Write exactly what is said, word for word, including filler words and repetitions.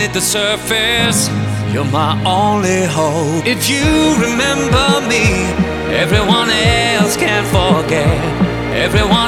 At the surface, you're my only hope. If you remember me, everyone else can forget. Everyone